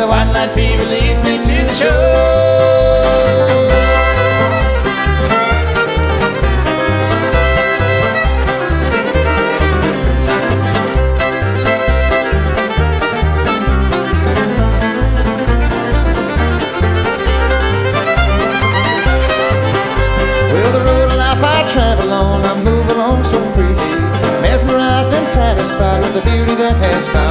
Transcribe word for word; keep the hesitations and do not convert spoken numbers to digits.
the white line fever leads me to the shore. Well, the road of life I travel on, I'm moving on so freely, mesmerized and satisfied with the beauty that has found.